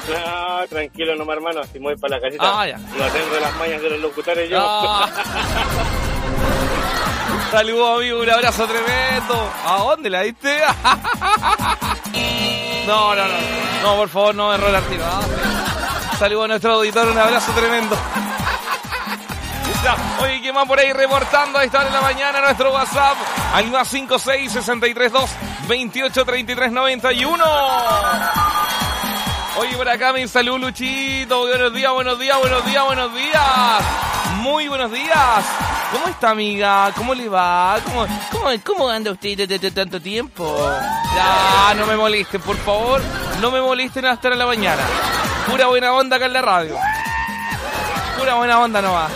No, tranquilo nomás, hermano, si me voy para la casita. Ya. No tengo las mañas de los locutores yo. Saludos, amigo, un abrazo tremendo. ¿A dónde la diste? No, por favor, no error arriba. Saludos a nuestro auditor, un abrazo tremendo. Ya, oye, ¿qué más por ahí reportando a esta hora de la mañana? Nuestro WhatsApp al más 56-632-2833-91. Oye, por acá me saludó Luchito. Buenos días. Muy buenos días. ¿Cómo está, amiga? ¿Cómo le va? ¿Cómo anda usted desde tanto tiempo? Ya, no me molesten, por favor. No me molesten hasta la mañana. Pura buena onda acá en la radio. Pura buena onda nomás.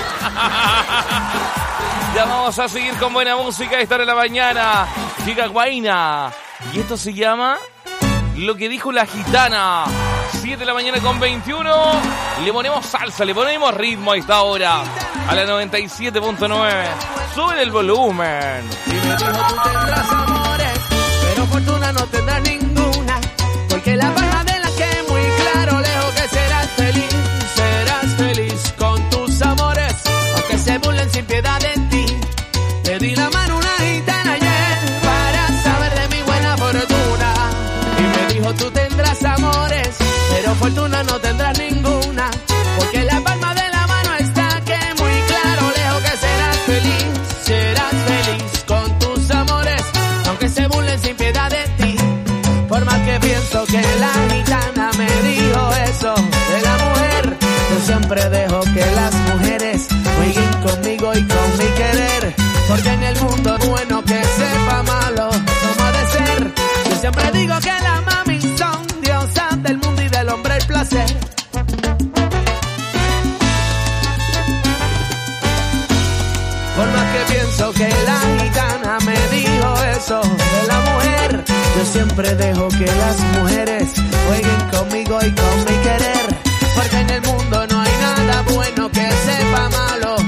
Ya vamos a seguir con buena música a esta hora de la mañana. Chica Guaina. Y esto se llama Lo que dijo la gitana. 7 de la mañana con 21. Le ponemos salsa, le ponemos ritmo a esta hora. A la 97.9. Sube el volumen. Y me dijo, tú tendrás amores, pero fortuna no tendrás ninguna. Porque la paga de la que muy claro lejos que serás feliz con tus amores. Aunque se burlen sin piedad de ti. Te di la mano una gitana ayer para saber de mi buena fortuna. Y me dijo, tú tendrás amores, pero fortuna no tendrás ninguna. Porque la palma de la mano está que muy claro lejos que serás feliz con tus amores. Aunque se burlen sin piedad de ti. Por más que pienso que la gitana me dijo eso de la mujer, yo siempre dejo que las mujeres jueguen conmigo y con mi querer. Porque en el mundo bueno que sepa malo no ha de ser. Yo siempre digo que la mami son diosas del mundo y del hombre el placer. Por más que pienso que la gitana me dijo eso de la mujer, yo siempre dejo que las mujeres jueguen conmigo y con mi querer. Porque en el mundo no hay nada bueno que sepa malo